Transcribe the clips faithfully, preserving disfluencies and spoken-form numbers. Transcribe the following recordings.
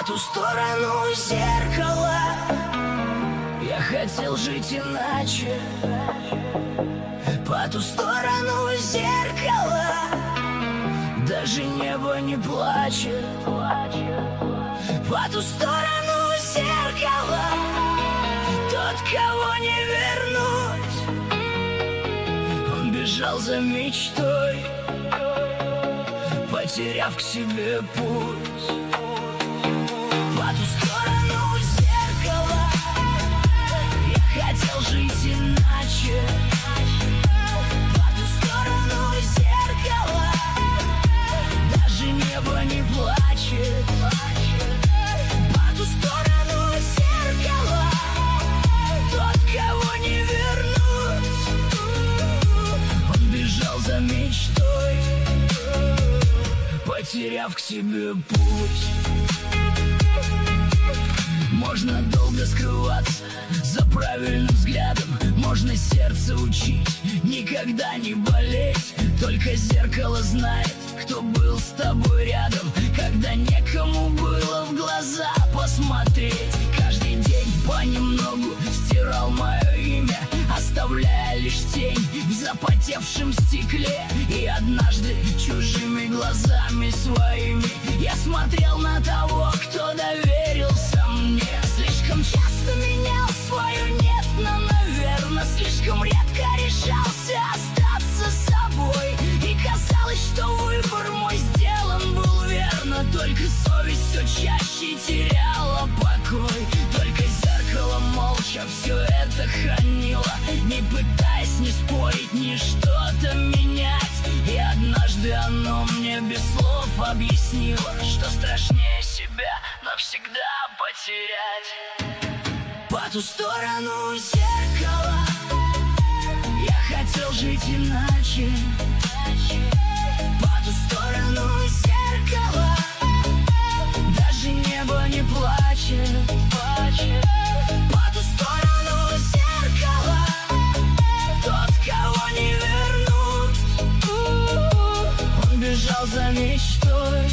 ту сторону зеркала. Я хотел жить иначе. По ту сторону зеркала даже небо не плачет. По ту сторону зеркала тот, кого не вернуть. Он бежал за мечтой, потеряв к себе путь. По ту сторону зеркала я хотел жить иначе. По ту сторону зеркала даже небо не плачет. По ту сторону зеркала тот, кого не вернуть. Он бежал за мечтой, потеряв к себе путь. Можно долго скрываться за правильным взглядом, можно сердце учить никогда не болеть. Только зеркало знает, кто был с тобой рядом, когда некому было в глаза посмотреть. Каждый день понемногу стирал мое имя, оставляя лишь тень в запотевшем стекле. И однажды чужими глазами своими я смотрел на того, кто доверился мне. Слишком часто менял свое нет на наверно, слишком редко решался остаться собой. И казалось, что выбор мой сделан был верно, только совесть все чаще теряла покой. Только зеркало молча все это хранило, не пытаясь ни спорить, ни что-то менять. И однажды оно мне без слов объяснило, что страшнее себя навсегда потерять. По ту сторону зеркала я хотел жить иначе. По ту сторону зеркала даже небо не плачет. По ту сторону зеркала тот, кого не вернуть. Он бежал за мечтой,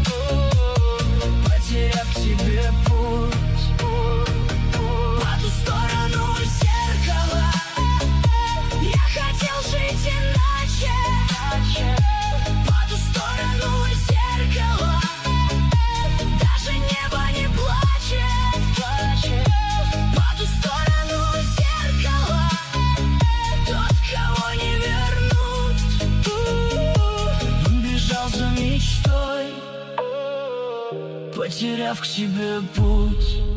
потеряв к себе путь. По ту сторону зеркала я хотел жить иначе. По ту сторону зеркала даже небо не плачет. По ту сторону зеркала тот, кого не вернуть. Он бежал за мечтой, потеряв к себе путь.